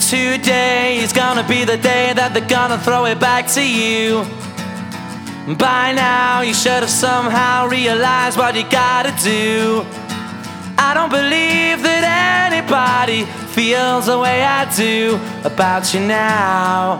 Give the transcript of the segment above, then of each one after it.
Today is gonna be the day that they're gonna throw it back to you. By now you should have somehow realized what you gotta do. I don't believe that anybody feels the way I do about you now.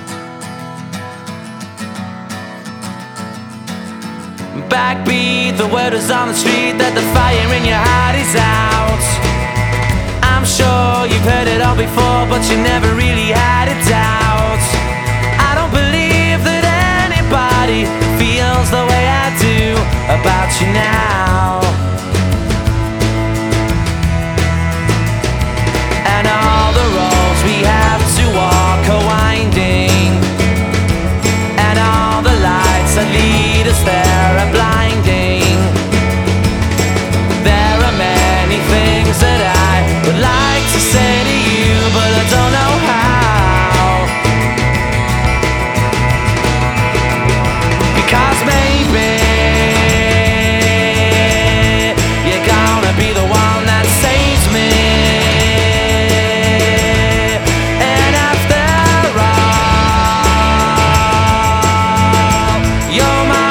Backbeat, the word is on the street that the fire in your heart is out. I'm sure you've heard it all before, but you never really had a doubt. I don't believe that anybody feels the way I do about you now. And all the roads we have to walk are winding, and all the lights that lead us there are blinding. There are many things that I would like to say to you, but I don't know how. Because maybe you're gonna be the one that saves me. And after all, you're my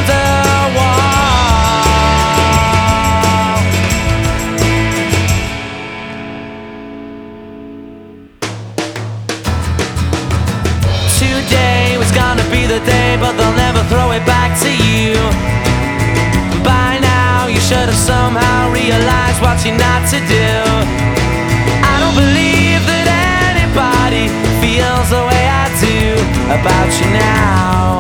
today was gonna be the day, but they'll never throw it back to you. By now you should have somehow realized what you're not to do. I don't believe that anybody feels the way I do about you now.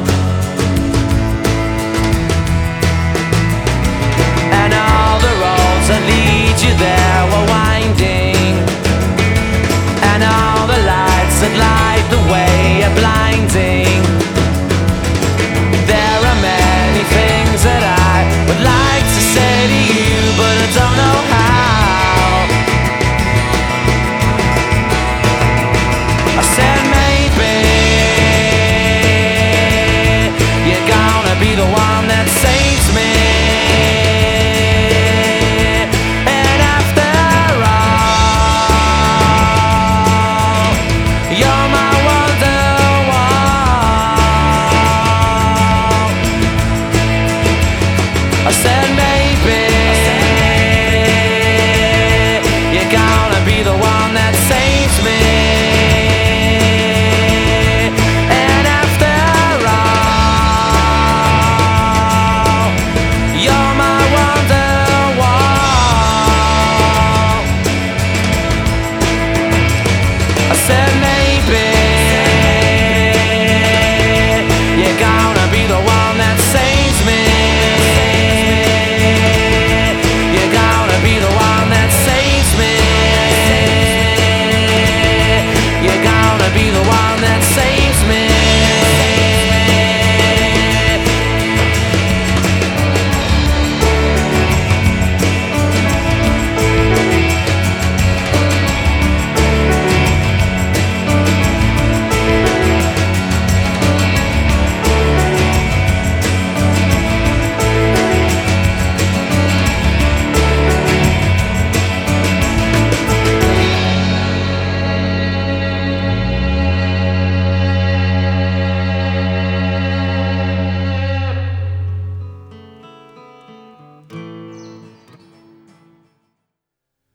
And all the roads that lead you there were winding, and all the lights that light the way are blinding. There are many things that I would like to say to you, but I don't know how. I said maybe you're gonna be the one that saves me. And after all, you're my wonderwall. I said